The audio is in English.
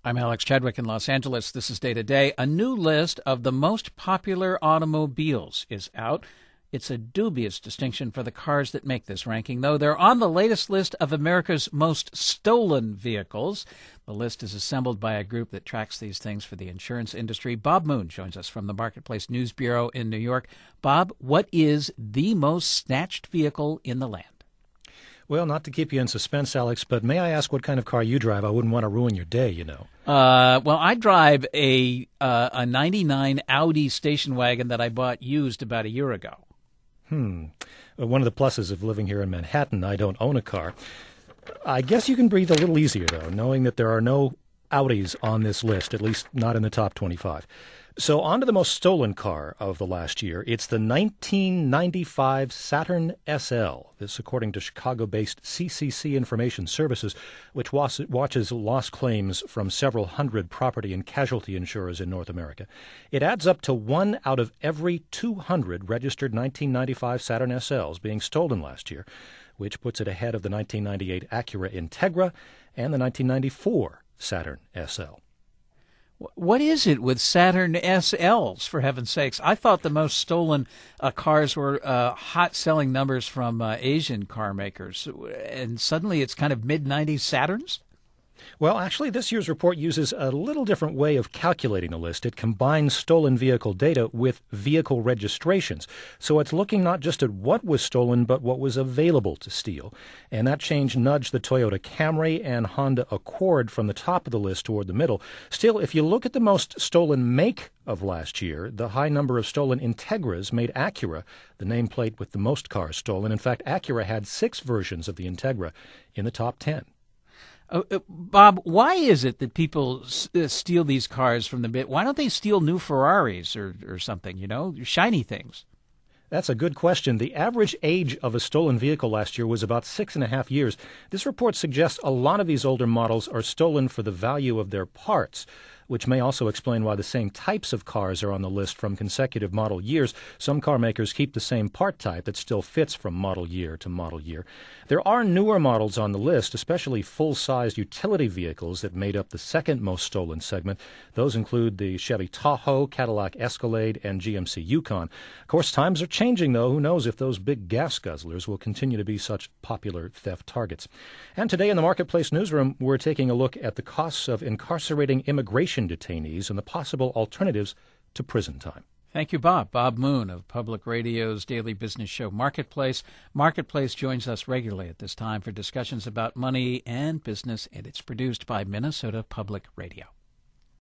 I'm Alex Chadwick in Los Angeles. This is Day to Day. A new list of the most popular automobiles is out. It's a dubious distinction for the cars that make this ranking, though. They're on the latest list of America's most stolen vehicles. The list is assembled by a group that tracks these things for the insurance industry. Bob Moon joins us from the Marketplace News Bureau in New York. Bob, what is the most snatched vehicle in the land? Well, not to keep you in suspense, Alex, but may I ask what kind of car you drive? I wouldn't want to ruin your day, you know. Well, I drive a 99 Audi station wagon that I bought used about a year ago. One of the pluses of living here in Manhattan, I don't own a car. I guess you can breathe a little easier, though, knowing that there are no Audis on this list, at least not in the top 25. So on to the most stolen car of the last year. It's the 1995 Saturn SL. This according to Chicago-based CCC Information Services, which watches lost claims from several hundred property and casualty insurers in North America. It adds up to 1 out of every 200 registered 1995 Saturn SLs being stolen last year, which puts it ahead of the 1998 Acura Integra and the 1994 Saturn SL. What is it with Saturn SLs, for heaven's sakes? I thought the most stolen cars were hot-selling numbers from Asian car makers, and suddenly it's kind of mid-90s Saturns? Well, actually, this year's report uses a little different way of calculating the list. It combines stolen vehicle data with vehicle registrations. So it's looking not just at what was stolen, but what was available to steal. And that change nudged the Toyota Camry and Honda Accord from the top of the list toward the middle. Still, if you look at the most stolen make of last year, the high number of stolen Integras made Acura the nameplate with the most cars stolen. In fact, Acura had 6 versions of the Integra in the top 10. Bob, why is it that people steal these cars from the bit? Why don't they steal new Ferraris or something, shiny things? That's a good question. The average age of a stolen vehicle last year was about 6.5 years. This report suggests a lot of these older models are stolen for the value of their parts, which may also explain why the same types of cars are on the list from consecutive model years. Some car makers keep the same part type that still fits from model year to model year. There are newer models on the list, especially full-sized utility vehicles that made up the second most stolen segment. Those include the Chevy Tahoe, Cadillac Escalade, and GMC Yukon. Of course, times are changing, though. Who knows if those big gas guzzlers will continue to be such popular theft targets. And today in the Marketplace newsroom, we're taking a look at the costs of incarcerating immigration detainees and the possible alternatives to prison time. Thank you, Bob. Bob Moon of Public Radio's daily business show Marketplace. Marketplace joins us regularly at this time for discussions about money and business, and it's produced by Minnesota Public Radio.